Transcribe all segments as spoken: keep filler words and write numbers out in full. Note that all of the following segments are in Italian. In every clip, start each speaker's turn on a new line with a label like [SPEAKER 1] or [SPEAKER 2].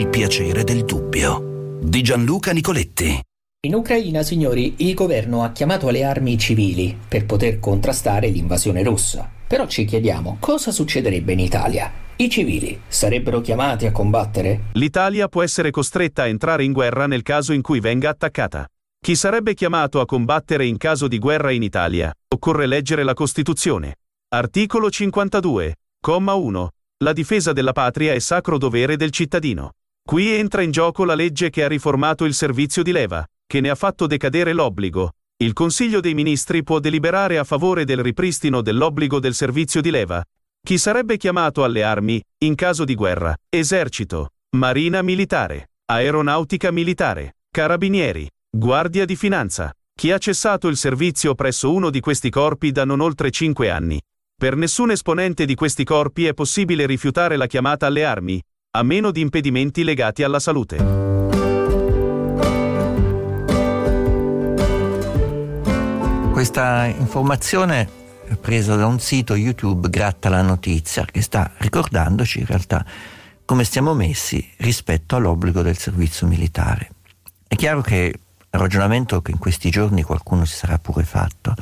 [SPEAKER 1] Il piacere del dubbio di Gianluca Nicoletti.
[SPEAKER 2] In Ucraina, signori, il governo ha chiamato alle armi i civili per poter contrastare l'invasione russa. Però ci chiediamo cosa succederebbe in Italia. I civili sarebbero chiamati a combattere?
[SPEAKER 3] L'Italia può essere costretta a entrare in guerra nel caso in cui venga attaccata. Chi sarebbe chiamato a combattere in caso di guerra in Italia? Occorre leggere la Costituzione. Articolo cinquantadue, comma uno. La difesa della patria è sacro dovere del cittadino. Qui entra in gioco la legge che ha riformato il servizio di leva, che ne ha fatto decadere l'obbligo. Il Consiglio dei Ministri può deliberare a favore del ripristino dell'obbligo del servizio di leva. Chi sarebbe chiamato alle armi, in caso di guerra? Esercito, Marina Militare, Aeronautica Militare, Carabinieri, Guardia di Finanza. Chi ha cessato il servizio presso uno di questi corpi da non oltre cinque anni. Per nessun esponente di questi corpi è possibile rifiutare la chiamata alle armi, a meno di impedimenti legati alla salute.
[SPEAKER 4] Questa informazione è presa da un sito YouTube, Gratta la Notizia, che sta ricordandoci in realtà come stiamo messi rispetto all'obbligo del servizio militare. È chiaro che il ragionamento che in questi giorni qualcuno si sarà pure fatto.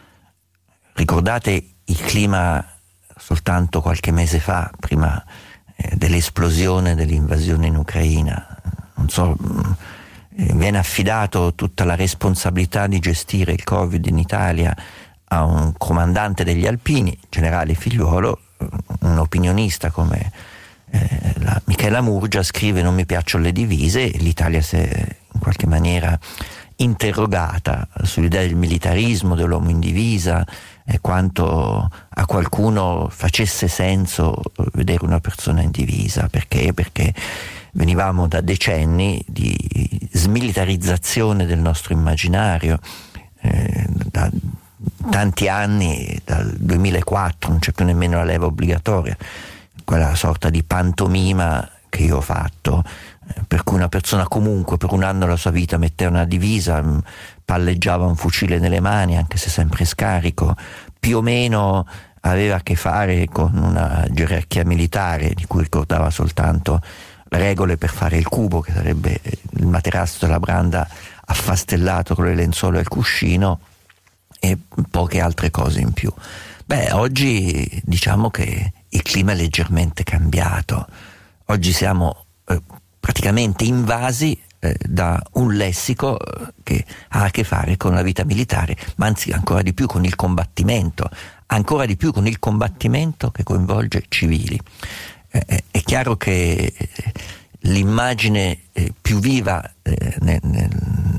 [SPEAKER 4] Ricordate il clima soltanto qualche mese fa, prima eh, dell'esplosione dell'invasione in Ucraina. Non so, mh, viene affidato tutta la responsabilità di gestire il Covid in Italia a un comandante degli Alpini, generale Figliuolo. Un opinionista come eh, la Michela Murgia scrive: non mi piacciono le divise. L'Italia si è in qualche maniera interrogata sull'idea del militarismo, dell'uomo in divisa, e quanto a qualcuno facesse senso vedere una persona in divisa. Perché? Perché venivamo da decenni di smilitarizzazione del nostro immaginario, eh, da tanti anni, dal duemilaquattro non c'è più nemmeno la leva obbligatoria, quella sorta di pantomima che io ho fatto, eh, per cui una persona comunque per un anno della sua vita metteva una divisa, mh, palleggiava un fucile nelle mani, anche se sempre scarico, più o meno aveva a che fare con una gerarchia militare di cui ricordava soltanto le regole per fare il cubo, che sarebbe il materasso della branda affastellato con le lenzuola e il cuscino, e poche altre cose in più. Beh, oggi diciamo che il clima è leggermente cambiato. Oggi siamo eh, praticamente invasi eh, da un lessico che ha a che fare con la vita militare, ma anzi ancora di più con il combattimento, ancora di più con il combattimento che coinvolge civili. Eh, è chiaro che l'immagine eh, più viva eh, nel, nel,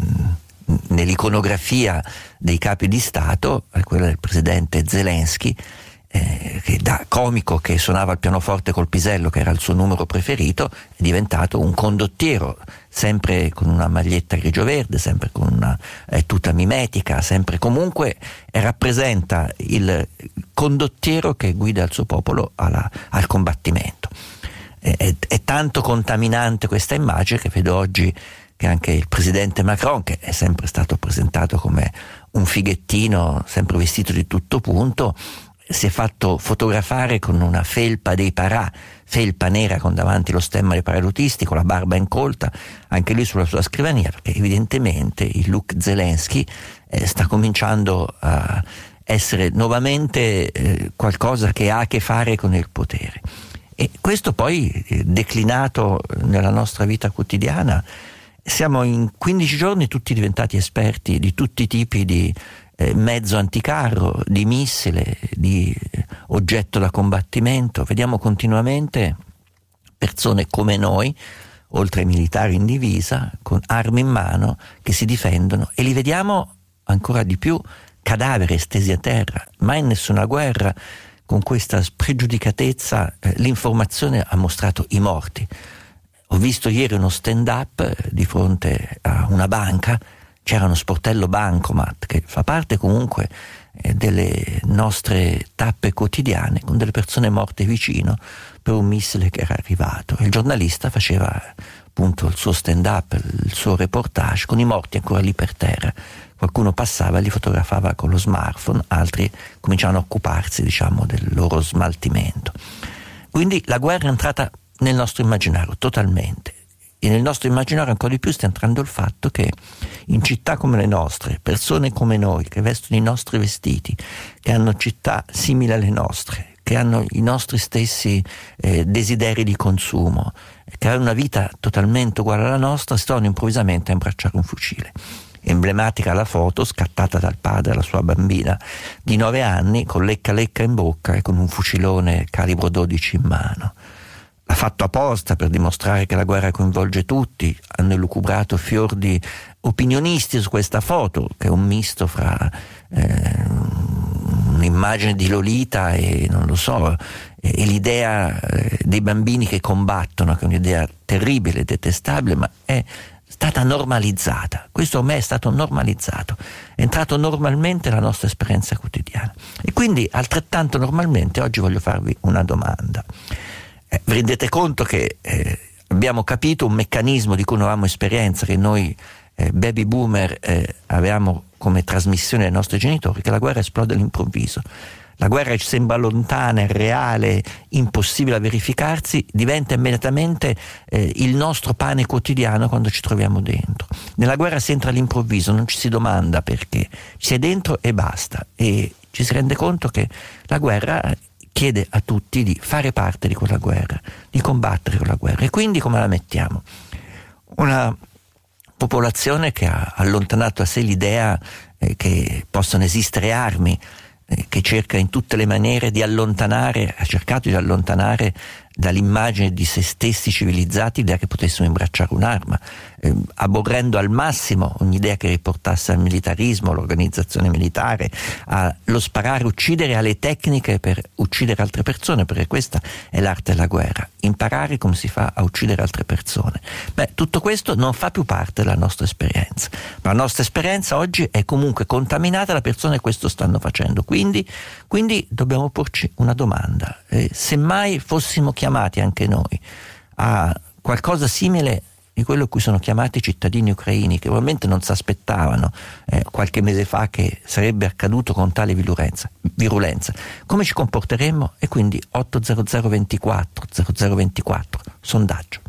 [SPEAKER 4] nell'iconografia dei capi di Stato è quella del presidente Zelensky, eh, che da comico che suonava il pianoforte col pisello, che era il suo numero preferito, è diventato un condottiero, sempre con una maglietta grigio-verde, sempre con una eh, tuta mimetica, sempre comunque eh, rappresenta il condottiero che guida il suo popolo alla, al combattimento. È, è, è tanto contaminante questa immagine che vedo oggi che anche il presidente Macron, che è sempre stato presentato come un fighettino, sempre vestito di tutto punto, si è fatto fotografare con una felpa dei parà, felpa nera con davanti lo stemma dei paracadutisti, con la barba incolta, anche lì sulla sua scrivania, perché evidentemente il look Zelensky eh, sta cominciando a essere nuovamente eh, qualcosa che ha a che fare con il potere. E questo poi eh, declinato nella nostra vita quotidiana. Siamo in quindici giorni tutti diventati esperti di tutti i tipi di eh, mezzo anticarro, di missile, di eh, oggetto da combattimento. Vediamo continuamente persone come noi, oltre ai militari in divisa, con armi in mano, che si difendono, e li vediamo ancora di più cadaveri stesi a terra. Mai in nessuna guerra con questa spregiudicatezza eh, l'informazione ha mostrato i morti. Ho visto ieri uno stand-up di fronte a una banca, c'era uno sportello bancomat che fa parte comunque eh, delle nostre tappe quotidiane, con delle persone morte vicino per un missile che era arrivato. Il giornalista faceva appunto il suo stand-up, il suo reportage con i morti ancora lì per terra. Qualcuno passava e li fotografava con lo smartphone, altri cominciavano a occuparsi, diciamo, del loro smaltimento. Quindi la guerra è entrata nel nostro immaginario totalmente. e nel nostro immaginario ancora di più sta entrando il fatto che in città come le nostre, persone come noi, che vestono i nostri vestiti, che hanno città simili alle nostre, che hanno i nostri stessi eh, desideri di consumo, che hanno una vita totalmente uguale alla nostra, si trovano improvvisamente a imbracciare un fucile. Emblematica la foto scattata dal padre alla sua bambina di nove anni con lecca lecca in bocca e con un fucilone calibro dodici in mano. L'ha fatto apposta per dimostrare che la guerra coinvolge tutti. Hanno elucubrato fior di opinionisti su questa foto, che è un misto fra eh, un'immagine di Lolita e non lo so, e, e l'idea eh, dei bambini che combattono, che è un'idea terribile, detestabile, ma è stata normalizzata. Questo a me è stato normalizzato, è entrato normalmente nella nostra esperienza quotidiana. E quindi altrettanto normalmente oggi voglio farvi una domanda. Eh, vi rendete conto che eh, abbiamo capito un meccanismo di cui non avevamo esperienza, che noi eh, baby boomer eh, avevamo come trasmissione ai nostri genitori, che la guerra esplode all'improvviso. La guerra ci sembra lontana, reale, impossibile da verificarsi, diventa immediatamente eh, il nostro pane quotidiano quando ci troviamo dentro. Nella guerra si entra all'improvviso, non ci si domanda perché, si è dentro e basta, e ci si rende conto che la guerra chiede a tutti di fare parte di quella guerra, di combattere quella guerra. E quindi come la mettiamo? Una popolazione che ha allontanato a sé l'idea eh, che possano esistere armi, eh, che cerca in tutte le maniere di allontanare, ha cercato di allontanare dall'immagine di se stessi civilizzati l'idea che potessimo imbracciare un'arma, eh, aborrendo al massimo ogni idea che riportasse al militarismo, all'organizzazione militare, allo sparare, uccidere, alle tecniche per uccidere altre persone, perché questa è l'arte della guerra, imparare come si fa a uccidere altre persone. Beh, tutto questo non fa più parte della nostra esperienza, ma la nostra esperienza oggi è comunque contaminata da persone che questo stanno facendo, quindi, quindi dobbiamo porci una domanda. Eh, se mai fossimo chiamati anche noi a qualcosa simile di quello a cui sono chiamati i cittadini ucraini, che probabilmente non si aspettavano eh, qualche mese fa che sarebbe accaduto con tale virulenza, virulenza. Come ci comporteremmo? E quindi otto zero zero ventiquattro zero zero ventiquattro, sondaggio.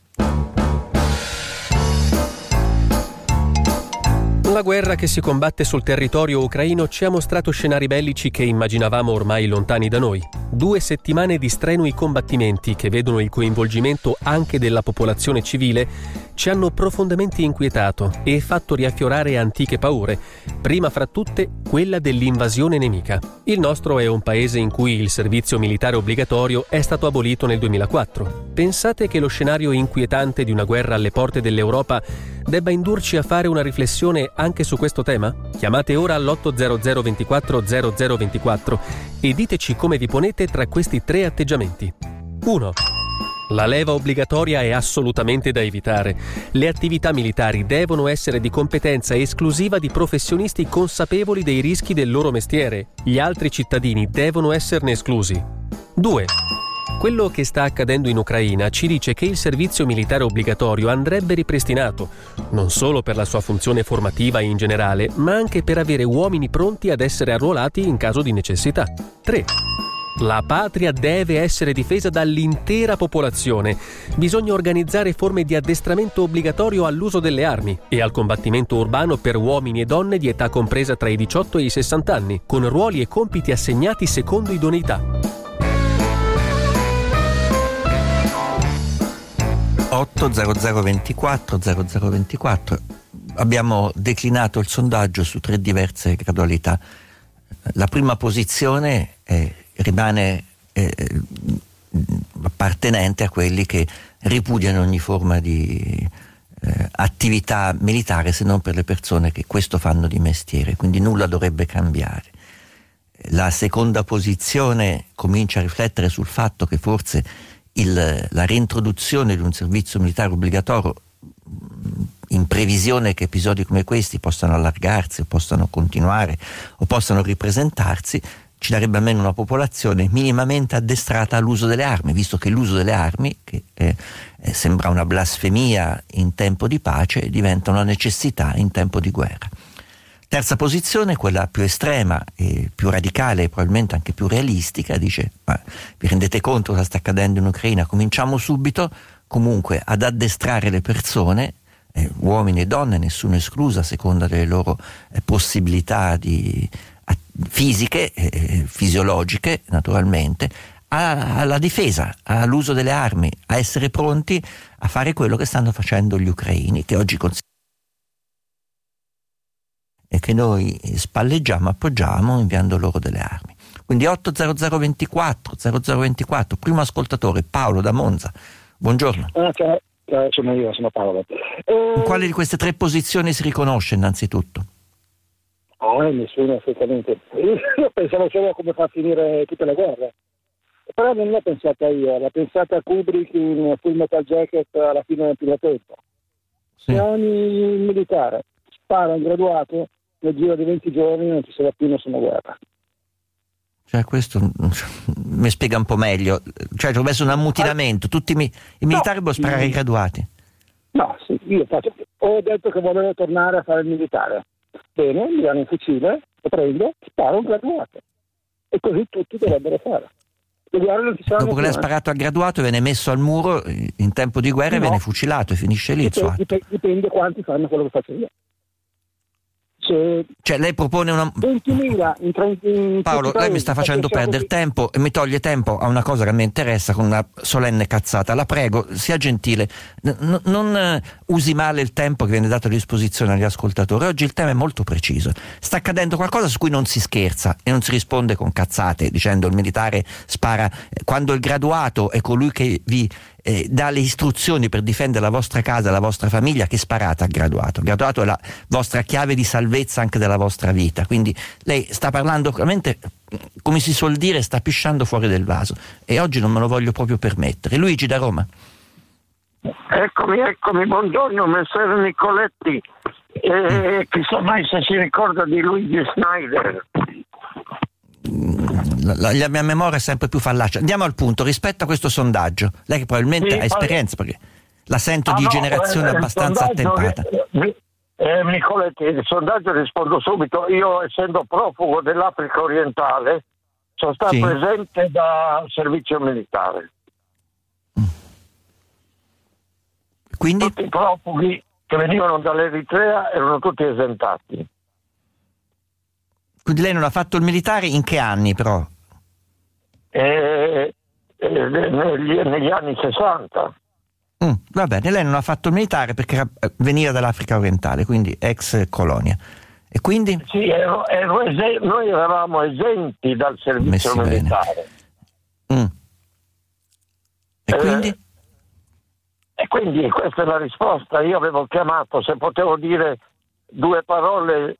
[SPEAKER 5] La guerra che si combatte sul territorio ucraino ci ha mostrato scenari bellici che immaginavamo ormai lontani da noi. Due settimane di strenui combattimenti che vedono il coinvolgimento anche della popolazione civile ci hanno profondamente inquietato e fatto riaffiorare antiche paure, prima fra tutte quella dell'invasione nemica. Il nostro è un paese in cui il servizio militare obbligatorio è stato abolito nel duemilaquattro. Pensate che lo scenario inquietante di una guerra alle porte dell'Europa debba indurci a fare una riflessione anche su questo tema? Chiamate ora all'otto zero zero ventiquattro zero zero ventiquattro e diteci come vi ponete tra questi tre atteggiamenti. uno. La leva obbligatoria è assolutamente da evitare. Le attività militari devono essere di competenza esclusiva di professionisti consapevoli dei rischi del loro mestiere. Gli altri cittadini devono esserne esclusi. due. Quello che sta accadendo in Ucraina ci dice che il servizio militare obbligatorio andrebbe ripristinato, non solo per la sua funzione formativa in generale, ma anche per avere uomini pronti ad essere arruolati in caso di necessità. tre. La patria deve essere difesa dall'intera popolazione. Bisogna organizzare forme di addestramento obbligatorio all'uso delle armi e al combattimento urbano per uomini e donne di età compresa tra i diciotto e i sessanta anni, con ruoli e compiti assegnati secondo idoneità.
[SPEAKER 4] otto zero zero ventiquattro zero zero ventiquattro. Abbiamo declinato il sondaggio su tre diverse gradualità. La prima posizione è, rimane eh, appartenente a quelli che ripudiano ogni forma di eh, attività militare, se non per le persone che questo fanno di mestiere, quindi nulla dovrebbe cambiare. La seconda posizione comincia a riflettere sul fatto che forse il, la reintroduzione di un servizio militare obbligatorio, in previsione che episodi come questi possano allargarsi o possano continuare o possano ripresentarsi, ci darebbe almeno una popolazione minimamente addestrata all'uso delle armi, visto che l'uso delle armi, che eh, eh, sembra una blasfemia in tempo di pace, diventa una necessità in tempo di guerra. Terza posizione, quella più estrema e più radicale e probabilmente anche più realistica, dice: ma vi rendete conto cosa sta accadendo in Ucraina? Cominciamo subito comunque ad addestrare le persone, eh, uomini e donne, nessuno escluso a seconda delle loro eh, possibilità di, a, fisiche, eh, fisiologiche naturalmente, a, alla difesa, all'uso delle armi, a essere pronti a fare quello che stanno facendo gli ucraini, che oggi considerano e che noi spalleggiamo, appoggiamo inviando loro delle armi. Quindi otto zero zero ventiquattro zero zero ventiquattro, primo ascoltatore, Paolo da Monza. Buongiorno.
[SPEAKER 6] Ah, ciao, ciao, sono io, sono Paolo. Eh...
[SPEAKER 4] In quale di queste tre posizioni si riconosce innanzitutto?
[SPEAKER 6] Oh, nessuno, assolutamente. Io pensavo solo come far finire tutte le guerre. Però non l'ho pensata io, l'ha pensata Kubrick in Full Metal Jacket alla fine del primo tempo.
[SPEAKER 4] Sì.
[SPEAKER 6] Se ogni militare spara un graduato, nel giro di venti giorni non ci sarà più nessuna guerra.
[SPEAKER 4] Cioè questo mi spiega un po' meglio. Cioè ci ho messo un ammutilamento, tutti mi, i militari no, devono sparare i graduati.
[SPEAKER 6] No, sì, io faccio, ho detto che volevo tornare a fare il militare. Bene, mi danno un fucile, lo prendo, sparo un graduato. E così tutti dovrebbero fare. Non ci
[SPEAKER 4] Dopo che l'ha sparato al graduato viene messo al muro in tempo di guerra no. e viene fucilato e finisce lì il suo atto.
[SPEAKER 6] Dipende quanti fanno quello che faccio io. Se
[SPEAKER 4] cioè lei propone una
[SPEAKER 6] ventimila in trenta in
[SPEAKER 4] Paolo, lei mi sta facendo perdere tempo e mi toglie tempo a una cosa che mi interessa con una solenne cazzata. La prego, sia gentile, N- non uh, usi male il tempo che viene dato a disposizione agli ascoltatori. Oggi il tema è molto preciso. Sta accadendo qualcosa su cui non si scherza e non si risponde con cazzate dicendo il militare spara, quando il graduato è colui che vi Eh, dà le istruzioni per difendere la vostra casa, la vostra famiglia, che sparate al graduato. Il graduato è la vostra chiave di salvezza anche della vostra vita, quindi lei sta parlando veramente, come si suol dire, sta pisciando fuori del vaso e oggi non me lo voglio proprio permettere. Luigi da Roma.
[SPEAKER 7] Eccomi, eccomi, buongiorno messere Nicoletti, eh, chissà mai se si ricorda di Luigi Schneider.
[SPEAKER 4] La, la, la mia memoria è sempre più fallace. Andiamo al punto, rispetto a questo sondaggio, lei che probabilmente sì, ha esperienza, perché la sento ah, di no, generazione eh, abbastanza attempata.
[SPEAKER 7] Eh, eh, Nicoletti, il sondaggio rispondo subito. Io, essendo profugo dell'Africa orientale, sono stato sì. presente da servizio militare.
[SPEAKER 4] Quindi?
[SPEAKER 7] Tutti i profughi che venivano dall'Eritrea erano tutti esentati.
[SPEAKER 4] Quindi lei non ha fatto il militare in che anni però?
[SPEAKER 7] Eh, eh, negli, negli anni sessanta.
[SPEAKER 4] Mm, va bene, lei non ha fatto il militare perché veniva dall'Africa orientale, quindi ex colonia. E quindi?
[SPEAKER 7] Sì, ero, ero esen- noi eravamo esenti dal servizio Messi militare.
[SPEAKER 4] Mm. E eh, quindi?
[SPEAKER 7] E quindi questa è la risposta. Io avevo chiamato se potevo dire due parole.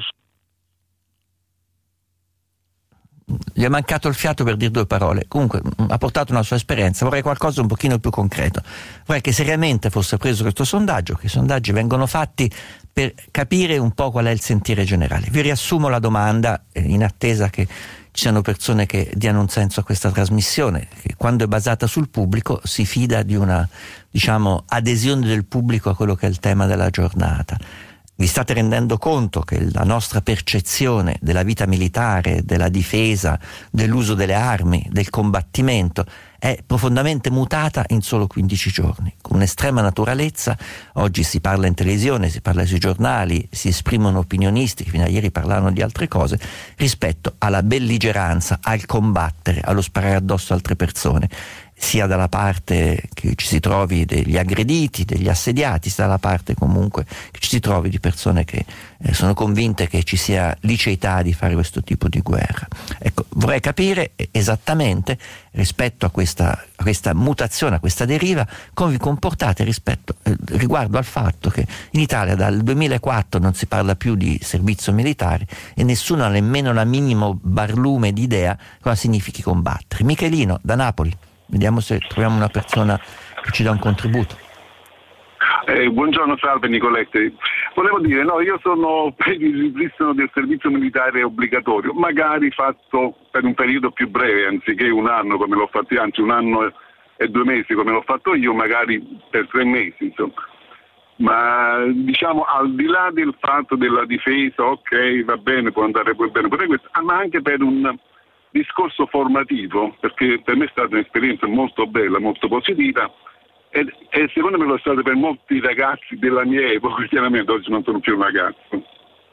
[SPEAKER 4] Gli è mancato il fiato per dire due parole. Comunque ha portato una sua esperienza. Vorrei qualcosa un pochino più concreto. Vorrei che seriamente fosse preso questo sondaggio, che i sondaggi vengono fatti per capire un po' qual è il sentire generale. Vi riassumo la domanda in attesa che ci siano persone che diano un senso a questa trasmissione, che quando è basata sul pubblico si fida di una, diciamo, adesione del pubblico a quello che è il tema della giornata. Vi state rendendo conto che la nostra percezione della vita militare, della difesa, dell'uso delle armi, del combattimento è profondamente mutata in solo quindici giorni, con un'estrema naturalezza. Oggi si parla in televisione, si parla sui giornali, si esprimono opinionisti che fino a ieri parlavano di altre cose, rispetto alla belligeranza, al combattere, allo sparare addosso a altre persone, sia dalla parte che ci si trovi degli aggrediti, degli assediati, sia dalla parte comunque che ci si trovi di persone che eh, sono convinte che ci sia liceità di fare questo tipo di guerra. Ecco, vorrei capire esattamente rispetto a questa, a questa mutazione, a questa deriva, come vi comportate rispetto, eh, riguardo al fatto che in Italia dal duemilaquattro non si parla più di servizio militare e nessuno ha nemmeno la minimo barlume di idea cosa significhi combattere. Michelino da Napoli. Vediamo se troviamo una persona che ci dà un contributo.
[SPEAKER 8] Eh, buongiorno, salve Nicoletti. Volevo dire, no, io sono per il ripristino del servizio militare obbligatorio, magari fatto per un periodo più breve, anziché un anno come l'ho fatto io, anzi un anno e due mesi come l'ho fatto io, magari per tre mesi, insomma. Ma diciamo, al di là del fatto della difesa, ok, va bene, può andare poi bene, pure questo, ma anche per un discorso formativo, perché per me è stata un'esperienza molto bella, molto positiva, E, e secondo me lo è stato per molti ragazzi della mia epoca, chiaramente oggi non sono più un ragazzo.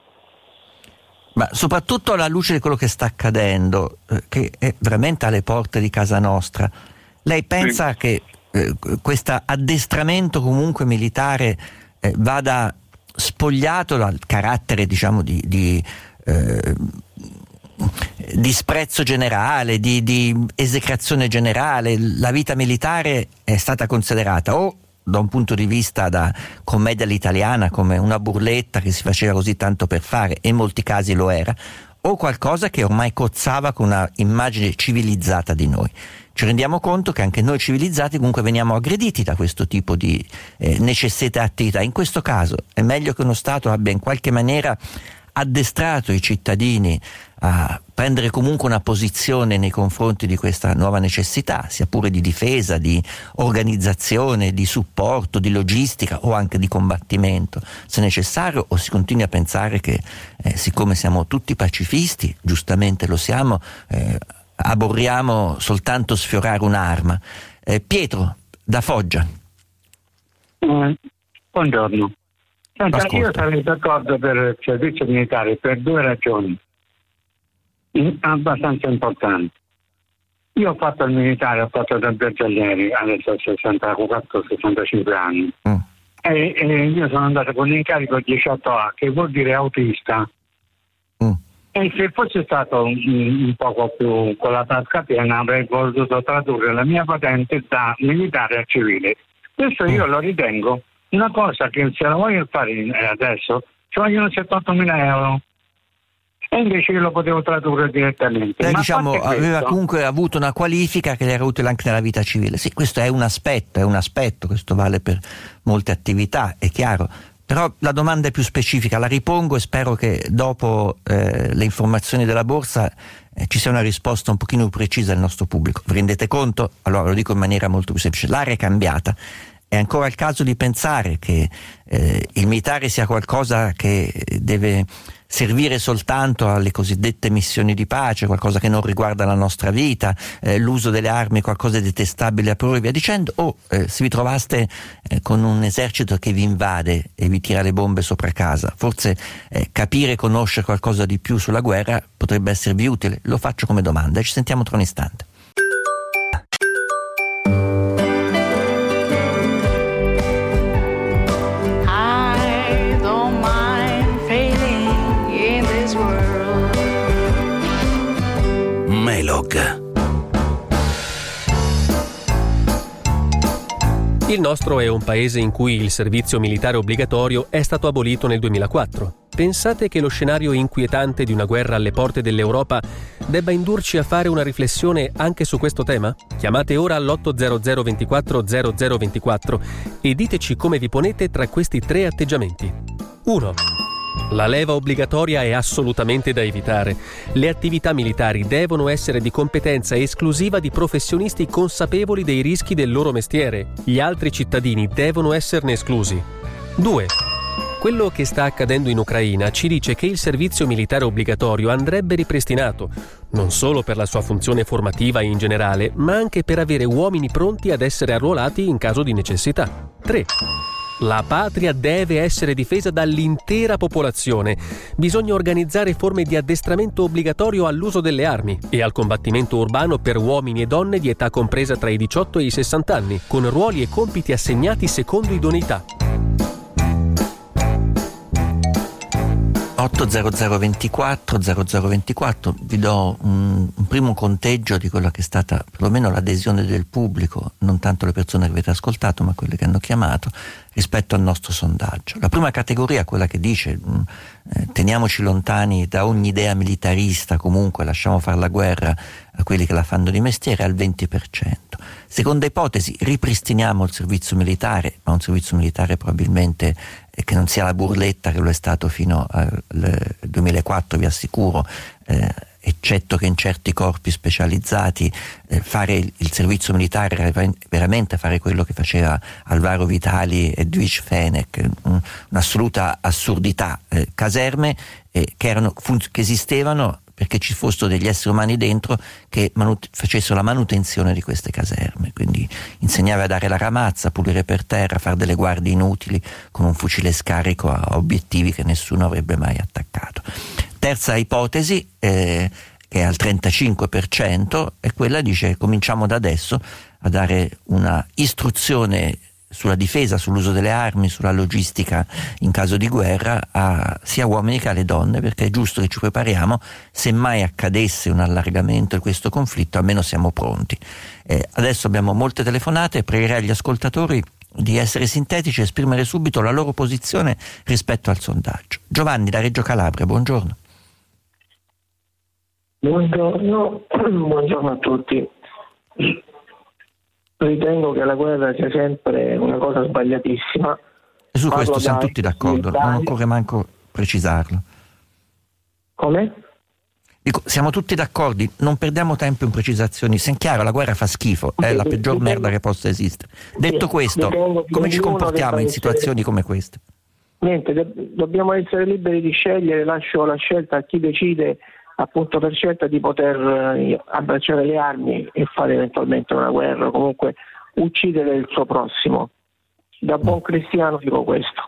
[SPEAKER 4] Ma soprattutto alla luce di quello che sta accadendo, eh, che è veramente alle porte di casa nostra, lei pensa sì. che eh, questo addestramento comunque militare eh, vada spogliato dal carattere, diciamo, di, di eh, disprezzo generale, di, di esecrazione generale? La vita militare è stata considerata o da un punto di vista da commedia all'italiana come una burletta che si faceva così tanto per fare, e in molti casi lo era, o qualcosa che ormai cozzava con una immagine civilizzata di noi. Ci rendiamo conto che anche noi civilizzati comunque veniamo aggrediti da questo tipo di eh, necessità e attività. In questo caso è meglio che uno Stato abbia in qualche maniera addestrato i cittadini a prendere comunque una posizione nei confronti di questa nuova necessità, sia pure di difesa, di organizzazione, di supporto, di logistica o anche di combattimento, se necessario, o si continui a pensare che eh, siccome siamo tutti pacifisti, giustamente lo siamo, eh, aborriamo soltanto sfiorare un'arma. Eh, Pietro da Foggia.
[SPEAKER 9] Eh, buongiorno. Senta, io sarei d'accordo per il servizio militare per due ragioni abbastanza importanti. Io ho fatto il militare, ho fatto da bersaglieri, adesso ho sessantaquattro sessantacinque anni, mm. e, e io sono andato con l'incarico diciotto A, che vuol dire autista. Mm. E se fosse stato un, un poco più con la tasca piena avrei voluto tradurre la mia patente da militare a civile. Questo io lo ritengo una cosa che se la voglio fare adesso ci vogliono settantottomila euro. E invece io lo potevo tradurre direttamente.
[SPEAKER 4] Lei,
[SPEAKER 9] Ma
[SPEAKER 4] diciamo,
[SPEAKER 9] questo,
[SPEAKER 4] aveva comunque avuto una qualifica che le era utile anche nella vita civile. Sì, questo è un aspetto, è un aspetto, questo vale per molte attività, è chiaro. Però la domanda è più specifica, la ripongo e spero che dopo eh, le informazioni della borsa eh, ci sia una risposta un pochino più precisa del nostro pubblico. Vi rendete conto? Allora lo dico in maniera molto più semplice. L'area è cambiata. È ancora il caso di pensare che eh, il militare sia qualcosa che deve servire soltanto alle cosiddette missioni di pace, qualcosa che non riguarda la nostra vita, eh, l'uso delle armi è qualcosa di detestabile a priori e via dicendo, o eh, se vi trovaste eh, con un esercito che vi invade e vi tira le bombe sopra casa. Forse eh, capire e conoscere qualcosa di più sulla guerra potrebbe esservi utile. Lo faccio come domanda. Ci sentiamo tra un istante.
[SPEAKER 5] Il nostro è un paese in cui il servizio militare obbligatorio è stato abolito nel duemilaquattro. Pensate che lo scenario inquietante di una guerra alle porte dell'Europa debba indurci a fare una riflessione anche su questo tema? Chiamate ora all'otto zero zero ventiquattro zero zero ventiquattro e diteci come vi ponete tra questi tre atteggiamenti. uno. La leva obbligatoria è assolutamente da evitare. Le attività militari devono essere di competenza esclusiva di professionisti consapevoli dei rischi del loro mestiere. Gli altri cittadini devono esserne esclusi. due. Quello che sta accadendo in Ucraina ci dice che il servizio militare obbligatorio andrebbe ripristinato, non solo per la sua funzione formativa in generale, ma anche per avere uomini pronti ad essere arruolati in caso di necessità. tre. La patria deve essere difesa dall'intera popolazione. Bisogna organizzare forme di addestramento obbligatorio all'uso delle armi e al combattimento urbano per uomini e donne di età compresa tra i diciotto e i sessanta anni, con ruoli e compiti assegnati secondo idoneità.
[SPEAKER 4] otto zero zero ventiquattro zero zero ventiquattro, vi do un, un primo conteggio di quella che è stata perlomeno l'adesione del pubblico, non tanto le persone che avete ascoltato ma quelle che hanno chiamato, rispetto al nostro sondaggio. La prima categoria, quella che dice mh, eh, teniamoci lontani da ogni idea militarista, comunque lasciamo fare la guerra a quelli che la fanno di mestiere, al venti per cento. Seconda ipotesi, ripristiniamo il servizio militare, ma un servizio militare probabilmente eh, che non sia la burletta che lo è stato fino al duemilaquattro, vi assicuro, eh, eccetto che in certi corpi specializzati eh, fare il, il servizio militare, veramente fare quello che faceva Alvaro Vitali e Edwige Fenech, un, un'assoluta assurdità. Eh, caserme eh, che, erano, fun- che esistevano perché ci fossero degli esseri umani dentro che manut- facessero la manutenzione di queste caserme, quindi insegnare a dare la ramazza, pulire per terra, fare delle guardie inutili con un fucile scarico a obiettivi che nessuno avrebbe mai attaccato. Terza ipotesi, eh, che è al trentacinque per cento, è quella, dice, cominciamo da adesso a dare una istruzione sulla difesa, sull'uso delle armi, sulla logistica in caso di guerra a sia uomini che alle donne, perché è giusto che ci prepariamo, se mai accadesse un allargamento di questo conflitto almeno siamo pronti. Eh, adesso abbiamo molte telefonate, pregherei agli ascoltatori di essere sintetici e esprimere subito la loro posizione rispetto al sondaggio. Giovanni da Reggio Calabria, buongiorno.
[SPEAKER 10] Buongiorno, buongiorno a tutti. Ritengo che la guerra sia sempre una cosa sbagliatissima.
[SPEAKER 4] E su questo siamo tutti d'accordo, non occorre manco precisarlo.
[SPEAKER 10] Come?
[SPEAKER 4] Dico, siamo tutti d'accordo, non perdiamo tempo in precisazioni. Se è chiaro, la guerra fa schifo, è la peggior merda che possa esistere. Detto questo, come ci comportiamo in situazioni come queste?
[SPEAKER 10] Niente, dobbiamo essere liberi di scegliere, lascio la scelta a chi decide appunto per scelta di poter abbracciare le armi e fare eventualmente una guerra, o comunque uccidere il suo prossimo. Da buon cristiano dico questo.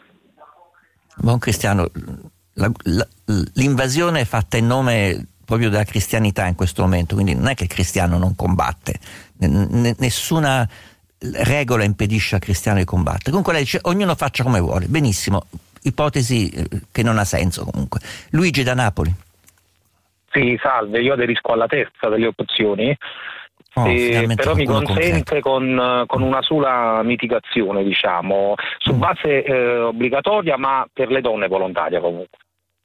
[SPEAKER 4] Buon cristiano, la, la, l'invasione è fatta in nome proprio della cristianità in questo momento, quindi non è che il cristiano non combatte, N- nessuna regola impedisce al cristiano di combattere. Comunque lei dice ognuno faccia come vuole, benissimo, ipotesi che non ha senso comunque. Luigi da Napoli.
[SPEAKER 11] Sì, salve, io aderisco alla terza delle opzioni, oh, eh, però mi consente con, con una sola mitigazione, diciamo, su base eh, obbligatoria, ma per le donne volontaria comunque.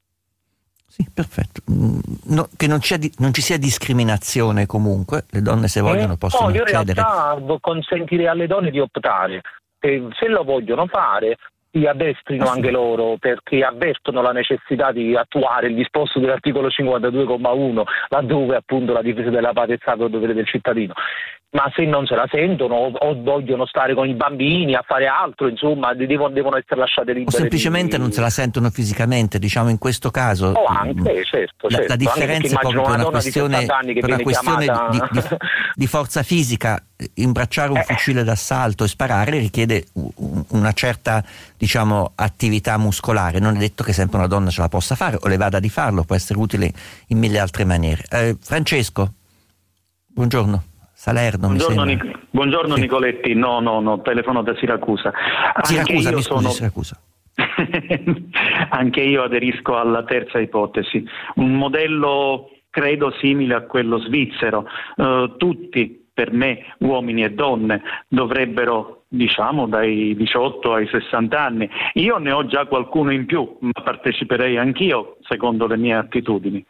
[SPEAKER 4] Sì, perfetto. No, che non, c'è di, non ci sia discriminazione comunque, le donne se vogliono
[SPEAKER 11] eh,
[SPEAKER 4] possono
[SPEAKER 11] no, io
[SPEAKER 4] accedere.
[SPEAKER 11] In realtà consentire alle donne di optare, e se lo vogliono fare, si addestrino anche loro, perché avvertono la necessità di attuare il disposto dell'articolo cinquantadue comma uno, laddove appunto la difesa della patria è stato dovere del cittadino. Ma se non se la sentono o, o vogliono stare con i bambini a fare altro, insomma, devono, devono essere lasciate libere.
[SPEAKER 4] O semplicemente
[SPEAKER 11] di...
[SPEAKER 4] non se la sentono fisicamente, diciamo in questo caso.
[SPEAKER 11] O anche, certo,
[SPEAKER 4] la,
[SPEAKER 11] certo.
[SPEAKER 4] la differenza è proprio per una questione, per una questione
[SPEAKER 11] chiamata...
[SPEAKER 4] di, di, di forza fisica. Imbracciare un eh. fucile d'assalto e sparare richiede una certa, diciamo, attività muscolare. Non è detto che sempre una donna ce la possa fare o le vada di farlo, può essere utile in mille altre maniere. Eh, Francesco, buongiorno. Salerno,
[SPEAKER 12] buongiorno,
[SPEAKER 4] mi
[SPEAKER 12] Nic- buongiorno sì. Nicoletti, no, no, no, telefono da Siracusa.
[SPEAKER 4] Siracusa,
[SPEAKER 12] Anche
[SPEAKER 4] mi
[SPEAKER 12] io
[SPEAKER 4] scusi,
[SPEAKER 12] sono...
[SPEAKER 4] Siracusa.
[SPEAKER 12] Anche io aderisco alla terza ipotesi, un modello credo simile a quello svizzero. Uh, tutti, per me, uomini e donne, dovrebbero, diciamo, dai diciotto ai sessanta anni. Io ne ho già qualcuno in più, ma parteciperei anch'io secondo le mie attitudini.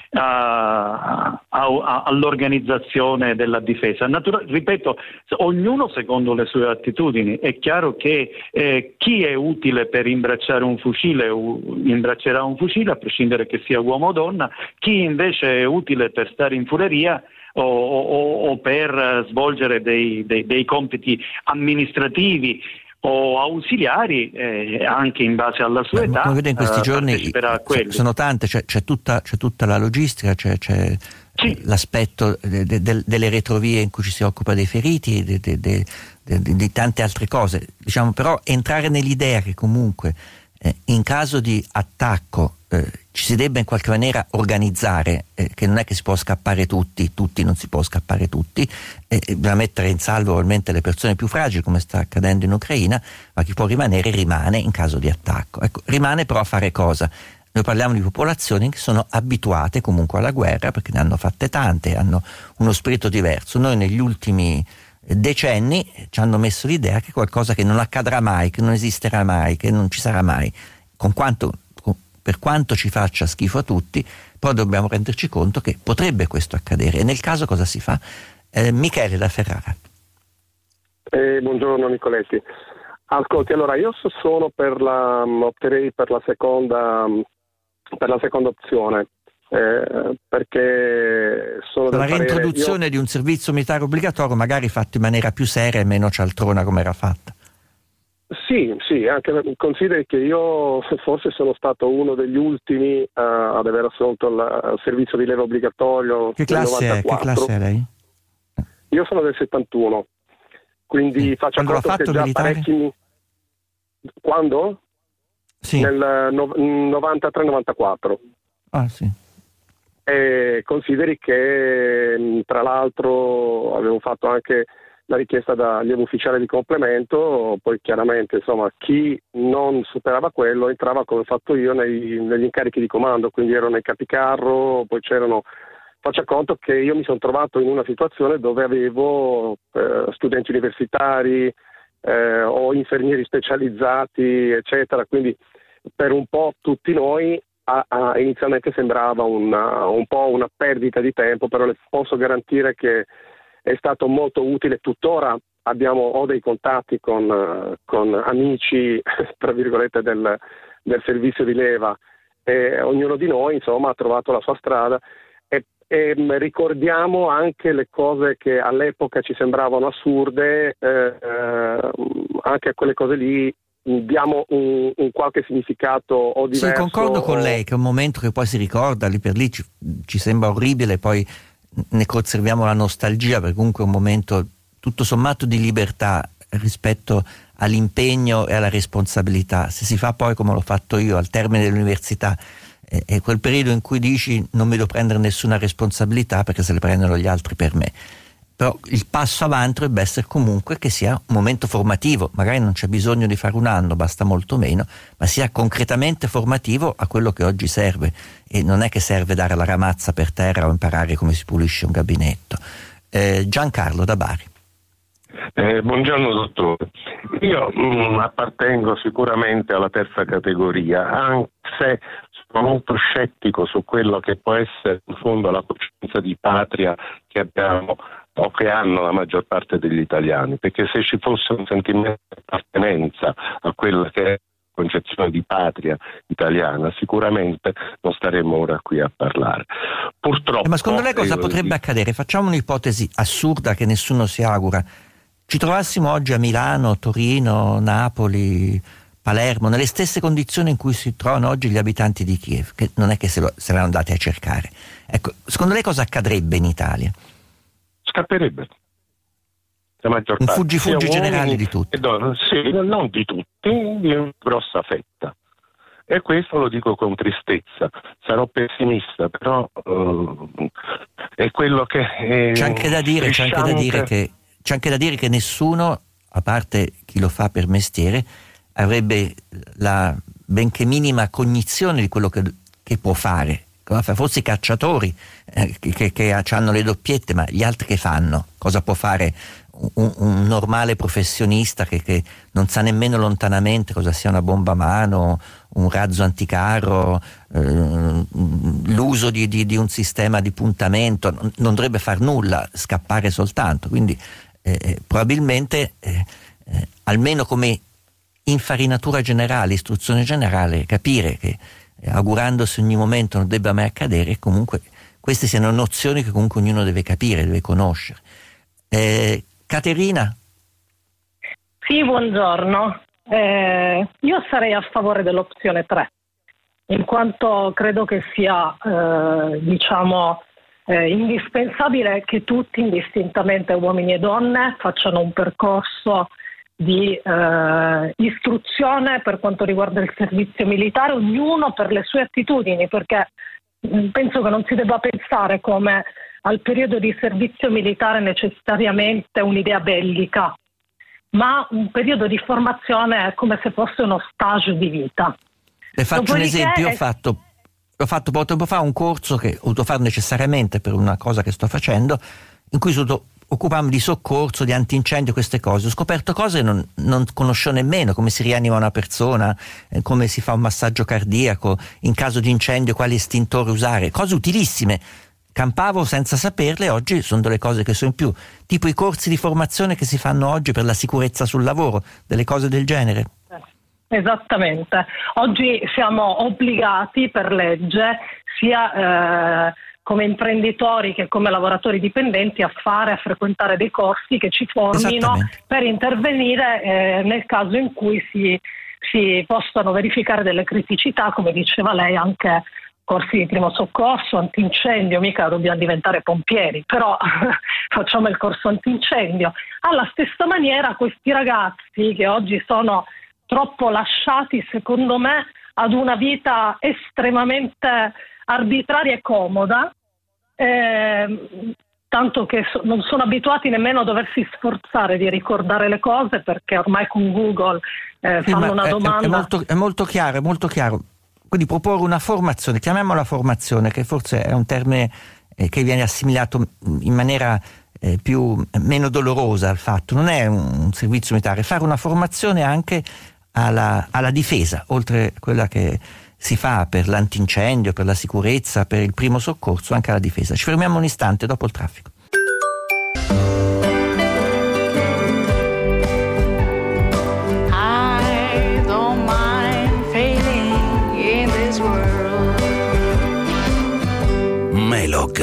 [SPEAKER 12] A, a, a, all'organizzazione della difesa. Natura- ripeto, ognuno secondo le sue attitudini. È chiaro che eh, chi è utile per imbracciare un fucile u- imbraccerà un fucile, a prescindere che sia uomo o donna. Chi invece è utile per stare in fureria o, o, o per svolgere dei, dei, dei compiti amministrativi o ausiliari, eh, anche in base alla sua
[SPEAKER 4] Beh,
[SPEAKER 12] età.
[SPEAKER 4] Come vede in questi
[SPEAKER 12] uh,
[SPEAKER 4] giorni sono tante, c'è, c'è, tutta, c'è tutta la logistica, c'è, c'è sì. l'aspetto de, de, de, delle retrovie in cui ci si occupa dei feriti, de, de, de, de, de, di tante altre cose. Diciamo, però entrare nell'idea che comunque eh, in caso di attacco eh, ci si debba in qualche maniera organizzare, eh, che non è che si può scappare tutti, tutti non si può scappare tutti, eh, bisogna mettere in salvo ovviamente le persone più fragili come sta accadendo in Ucraina, ma chi può rimanere rimane in caso di attacco. Ecco, rimane però a fare cosa? Noi parliamo di popolazioni che sono abituate comunque alla guerra perché ne hanno fatte tante, hanno uno spirito diverso. Noi negli ultimi decenni ci hanno messo l'idea che è qualcosa che non accadrà mai, che non esisterà mai, che non ci sarà mai, con quanto, con, per quanto ci faccia schifo a tutti, però dobbiamo renderci conto che potrebbe questo accadere. E nel caso cosa si fa? Eh, Michele da Ferrara.
[SPEAKER 13] Eh, buongiorno Nicoletti. Ascolti, allora io sono per la opterei per la seconda per la seconda opzione. Eh, perché sono
[SPEAKER 4] la
[SPEAKER 13] del
[SPEAKER 4] reintroduzione
[SPEAKER 13] parere, io...
[SPEAKER 4] di un servizio militare obbligatorio, magari fatto in maniera più seria e meno cialtrona come era fatta.
[SPEAKER 13] Sì, sì, anche consideri che io forse sono stato uno degli ultimi uh, ad aver assunto il, il servizio di leva obbligatorio.
[SPEAKER 4] Che classe
[SPEAKER 13] nel
[SPEAKER 4] è? Che classe è lei?
[SPEAKER 13] Io sono del settantuno, quindi sì. faccio
[SPEAKER 4] Quando
[SPEAKER 13] conto
[SPEAKER 4] l'ha fatto
[SPEAKER 13] che già
[SPEAKER 4] militare?
[SPEAKER 13] parecchi... Quando?
[SPEAKER 4] Sì.
[SPEAKER 13] Nel no, novantatré novantaquattro.
[SPEAKER 4] Ah, sì.
[SPEAKER 13] E consideri che tra l'altro avevo fatto anche la richiesta da allievo ufficiale di complemento, poi chiaramente insomma chi non superava quello entrava come ho fatto io nei, negli incarichi di comando, quindi ero nei capicarro, poi c'erano, faccia conto che io mi sono trovato in una situazione dove avevo eh, studenti universitari eh, o infermieri specializzati eccetera, quindi per un po' tutti noi a, a, inizialmente sembrava una, un po' una perdita di tempo, però le posso garantire che è stato molto utile. Tuttora abbiamo ho dei contatti con, con amici tra virgolette del, del servizio di leva e ognuno di noi insomma ha trovato la sua strada e, e ricordiamo anche le cose che all'epoca ci sembravano assurde, eh, anche a quelle cose lì diamo un, un qualche significato o diverso.
[SPEAKER 4] Sì, concordo con
[SPEAKER 13] o...
[SPEAKER 4] lei che è un momento che poi si ricorda, lì per lì ci, ci sembra orribile, poi ne conserviamo la nostalgia perché comunque è un momento tutto sommato di libertà rispetto all'impegno e alla responsabilità. Se si fa poi come l'ho fatto io al termine dell'università, eh, è quel periodo in cui dici non mi devo prendere nessuna responsabilità perché se le prendono gli altri per me. Però il passo avanti dovrebbe essere comunque che sia un momento formativo, magari non c'è bisogno di fare un anno, basta molto meno, ma sia concretamente formativo a quello che oggi serve, e non è che serve dare la ramazza per terra o imparare come si pulisce un gabinetto. Eh, Giancarlo da Bari.
[SPEAKER 14] Eh, buongiorno dottore, io mh, appartengo sicuramente alla terza categoria, anche se sono molto scettico su quello che può essere in fondo la coscienza di patria che abbiamo o che hanno la maggior parte degli italiani, perché se ci fosse un sentimento di appartenenza a quella che è la concezione di patria italiana, sicuramente non staremmo ora qui a parlare. Purtroppo.
[SPEAKER 4] Eh, ma secondo lei cosa
[SPEAKER 14] io...
[SPEAKER 4] potrebbe accadere? Facciamo un'ipotesi assurda che nessuno si augura. Ci trovassimo oggi a Milano, Torino, Napoli, Palermo, nelle stesse condizioni in cui si trovano oggi gli abitanti di Kiev, che non è che se lo saranno andati a cercare. Ecco, secondo lei cosa accadrebbe in Italia?
[SPEAKER 14] Scapperebbe. La maggior
[SPEAKER 4] un
[SPEAKER 14] parte.
[SPEAKER 4] fuggi-fuggi generale di tutti.
[SPEAKER 14] Do, sì, non di tutti, di una grossa fetta. E questo lo dico con tristezza. Sarò pessimista, però uh, è quello che... Eh,
[SPEAKER 4] c'è anche da dire, c'è anche da dire che c'è anche da dire che nessuno, a parte chi lo fa per mestiere, avrebbe la benché minima cognizione di quello che, che può fare. Forse i cacciatori eh, che, che hanno le doppiette, ma gli altri che fanno? Cosa può fare un, un normale professionista che, che non sa nemmeno lontanamente cosa sia una bomba a mano, un razzo anticarro, eh, l'uso di, di, di un sistema di puntamento? Non, non dovrebbe far nulla, scappare soltanto. Quindi eh, probabilmente eh, eh, almeno come infarinatura generale, istruzione generale, capire che augurandosi ogni momento non debba mai accadere, comunque queste siano nozioni che comunque ognuno deve capire, deve conoscere. Eh, Caterina?
[SPEAKER 15] Sì, buongiorno. Eh, io sarei a favore dell'opzione tre, in quanto credo che sia eh, diciamo eh, indispensabile che tutti, indistintamente uomini e donne, facciano un percorso di eh, istruzione per quanto riguarda il servizio militare, ognuno per le sue attitudini, perché mh, penso che non si debba pensare come al periodo di servizio militare necessariamente un'idea bellica, ma un periodo di formazione come se fosse uno stage di vita.
[SPEAKER 4] Le faccio
[SPEAKER 15] Dopodiché
[SPEAKER 4] un esempio,
[SPEAKER 15] è...
[SPEAKER 4] ho fatto ho fatto poco tempo fa un corso che ho dovuto fare necessariamente per una cosa che sto facendo, in cui sono dovuto occuparmi di soccorso, di antincendio, queste cose. Ho scoperto cose che non, non conoscevo nemmeno, come si rianima una persona, eh, come si fa un massaggio cardiaco, in caso di incendio quali estintori usare, cose utilissime. Campavo senza saperle, oggi sono delle cose che so in più, tipo i corsi di formazione che si fanno oggi per la sicurezza sul lavoro, delle cose del genere.
[SPEAKER 15] Esattamente. Oggi siamo obbligati per legge sia eh, come imprenditori che come lavoratori dipendenti a fare, a frequentare dei corsi che ci formino per intervenire eh, nel caso in cui si, si possano verificare delle criticità, come diceva lei, anche corsi di primo soccorso, antincendio, mica dobbiamo diventare pompieri, però facciamo il corso antincendio. Alla stessa maniera questi ragazzi che oggi sono troppo lasciati, secondo me, ad una vita estremamente arbitraria e comoda, eh, tanto che so, non sono abituati nemmeno a doversi sforzare di ricordare le cose, perché ormai con Google eh,
[SPEAKER 4] sì,
[SPEAKER 15] fanno una
[SPEAKER 4] è,
[SPEAKER 15] domanda.
[SPEAKER 4] È molto, è molto chiaro, è molto chiaro. Quindi proporre una formazione, chiamiamola formazione, che forse è un termine eh, che viene assimilato in maniera eh, più meno dolorosa al fatto. Non è un, un servizio militare, fare una formazione anche alla, alla difesa, oltre a quella che si fa per l'antincendio, per la sicurezza, per il primo soccorso, anche alla difesa. Ci fermiamo un istante dopo il traffico.
[SPEAKER 16] I don't mind failing in this world.
[SPEAKER 1] Melog.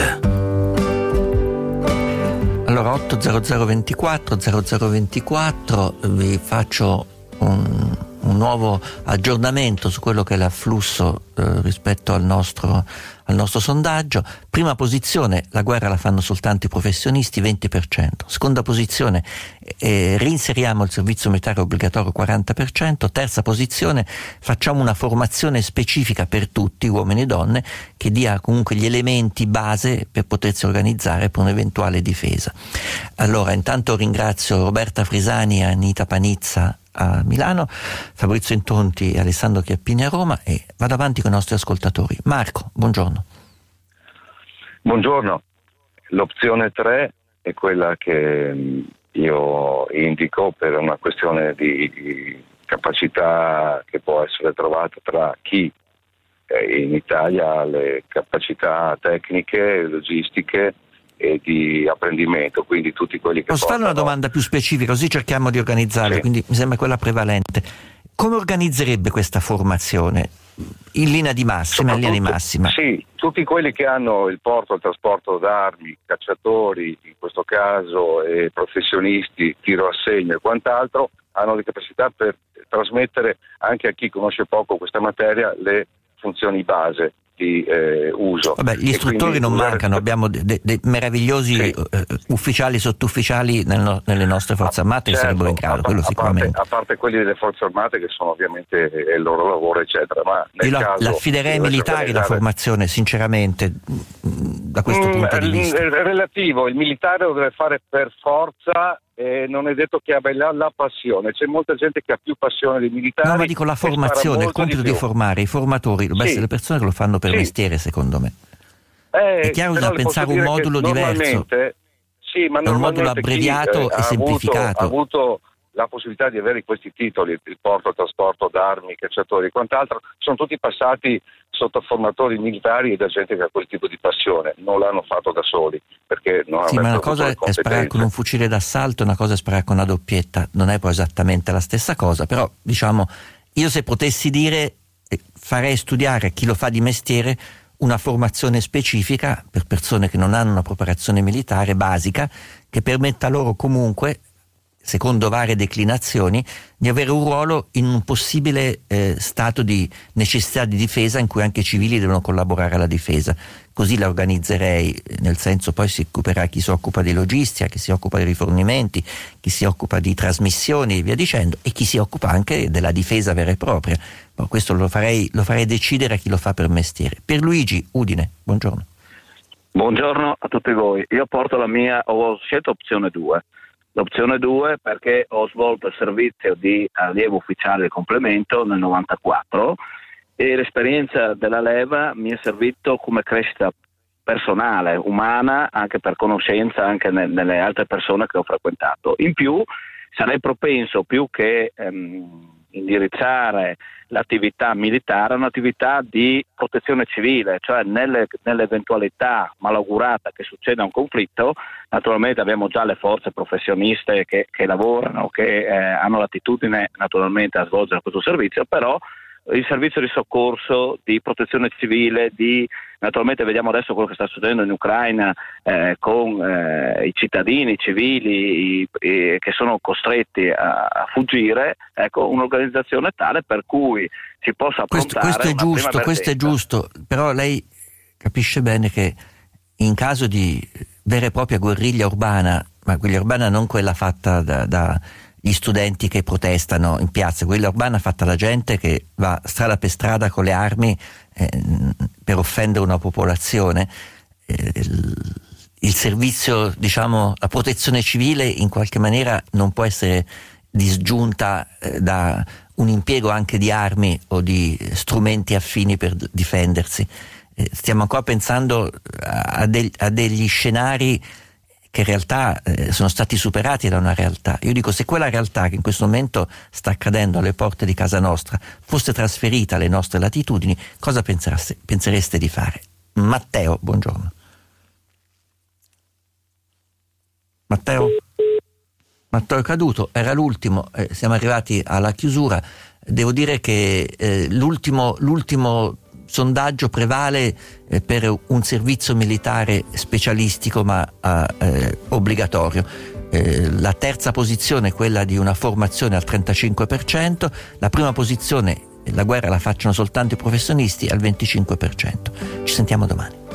[SPEAKER 4] Allora otto zero zero ventiquattro zero zero ventiquattro, vi faccio un un nuovo aggiornamento su quello che è l'afflusso eh, rispetto al nostro, al nostro sondaggio. Prima posizione, la guerra la fanno soltanto i professionisti, venti per cento. Seconda posizione, eh, reinseriamo il servizio militare obbligatorio, quaranta per cento. Terza posizione, facciamo una formazione specifica per tutti, uomini e donne, che dia comunque gli elementi base per potersi organizzare per un'eventuale difesa. Allora, intanto ringrazio Roberta Frisani e Anita Panizza a Milano, Fabrizio Intonti e Alessandro Chiappini a Roma, e vado avanti con i nostri ascoltatori. Marco, buongiorno.
[SPEAKER 17] Buongiorno. L'opzione tre è quella che io indico per una questione di capacità che può essere trovata tra chi eh, in Italia ha le capacità tecniche, logistiche e di apprendimento, quindi tutti quelli che
[SPEAKER 4] posso
[SPEAKER 17] portano...
[SPEAKER 4] fare una domanda più specifica, così cerchiamo di organizzarla, sì. Quindi mi sembra quella prevalente. Come organizzerebbe questa formazione in linea di massima, in linea di massima?
[SPEAKER 17] Sì, tutti quelli che hanno il porto, il trasporto d'armi, cacciatori in questo caso, e professionisti, tiro a segno e quant'altro, hanno le capacità per trasmettere anche a chi conosce poco questa materia le funzioni base di eh, uso.
[SPEAKER 4] Vabbè, gli istruttori non usare... mancano, abbiamo dei de, de meravigliosi sì. uh, ufficiali, sottufficiali nel no, nelle nostre forze armate, certo, che sarebbero in grado, quello
[SPEAKER 17] a
[SPEAKER 4] sicuramente.
[SPEAKER 17] Parte, a parte quelli delle forze armate che sono ovviamente il loro lavoro, eccetera. Ma nel
[SPEAKER 4] Io
[SPEAKER 17] caso
[SPEAKER 4] l'affiderei ai militari la formazione, sinceramente, da questo mm, punto di vista.
[SPEAKER 17] È relativo, il militare lo deve fare per forza. Eh, non è detto che abbia la, la passione, c'è molta gente che ha più passione dei militari.
[SPEAKER 4] No, ma dico la formazione, il compito di, di formare i formatori, dovrebbe sì. essere le persone che lo fanno per sì. mestiere, secondo me.
[SPEAKER 17] Eh,
[SPEAKER 4] è chiaro che bisogna pensare un modulo diverso,
[SPEAKER 17] sì, ma
[SPEAKER 4] un modulo abbreviato
[SPEAKER 17] chi, eh,
[SPEAKER 4] e semplificato.
[SPEAKER 17] Ha avuto, ha avuto la possibilità di avere questi titoli, il porto, il trasporto d'armi, cacciatori e quant'altro, sono tutti passati sotto formatori militari e da gente che ha quel tipo di passione, non l'hanno fatto da soli, perché non
[SPEAKER 4] sì, ma una cosa è sparare con un fucile d'assalto, una cosa è sparare con una doppietta, non è poi esattamente la stessa cosa, però diciamo, io se potessi dire farei studiare a chi lo fa di mestiere una formazione specifica per persone che non hanno una preparazione militare basica, che permetta loro comunque, secondo varie declinazioni, di avere un ruolo in un possibile eh, stato di necessità di difesa in cui anche i civili devono collaborare alla difesa. Così la organizzerei, nel senso, poi si occuperà chi si occupa di logistica, chi si occupa di rifornimenti, chi si occupa di trasmissioni e via dicendo, e chi si occupa anche della difesa vera e propria. Ma questo lo farei, lo farei decidere a chi lo fa per mestiere. Pierluigi, Udine, buongiorno.
[SPEAKER 18] Buongiorno a tutti voi. Io porto la mia, ho scelto opzione due. L'opzione due perché ho svolto il servizio di allievo ufficiale del complemento nel novantaquattro e l'esperienza della leva mi è servito come crescita personale, umana, anche per conoscenza anche ne, nelle altre persone che ho frequentato. In più sarei propenso, più che ehm, indirizzare l'attività militare, a un'attività di protezione civile, cioè nelle, nell'eventualità malaugurata che succeda un conflitto. Naturalmente abbiamo già le forze professioniste che, che lavorano, che eh, hanno l'attitudine naturalmente a svolgere questo servizio, però il servizio di soccorso, di protezione civile, di naturalmente vediamo adesso quello che sta succedendo in Ucraina eh, con eh, i cittadini i civili i, i, che sono costretti a, a fuggire, ecco, un'organizzazione tale per cui si possa approntare
[SPEAKER 4] questo, questo è
[SPEAKER 18] una
[SPEAKER 4] giusto,
[SPEAKER 18] prima
[SPEAKER 4] questo è
[SPEAKER 18] emergenza.
[SPEAKER 4] giusto, però lei capisce bene che in caso di vera e propria guerriglia urbana, ma guerriglia urbana non quella fatta da, da gli studenti che protestano in piazza, quella urbana fatta da gente che va strada per strada con le armi eh, per offendere una popolazione, eh, il, il servizio, diciamo, la protezione civile in qualche maniera non può essere disgiunta eh, da un impiego anche di armi o di strumenti affini per difendersi. Eh, stiamo ancora pensando a, de- a degli scenari che in realtà eh, sono stati superati da una realtà. Io dico, se quella realtà che in questo momento sta accadendo alle porte di casa nostra fosse trasferita alle nostre latitudini, cosa pensereste, pensereste di fare? Matteo, buongiorno. Matteo? Matteo è caduto, era l'ultimo, eh, siamo arrivati alla chiusura. Devo dire che eh, l'ultimo, l'ultimo sondaggio prevale eh, per un servizio militare specialistico ma eh, obbligatorio. Eh, la terza posizione è quella di una formazione al trentacinque per cento, la prima posizione, la guerra la facciano soltanto i professionisti, al venticinque per cento. Ci sentiamo domani.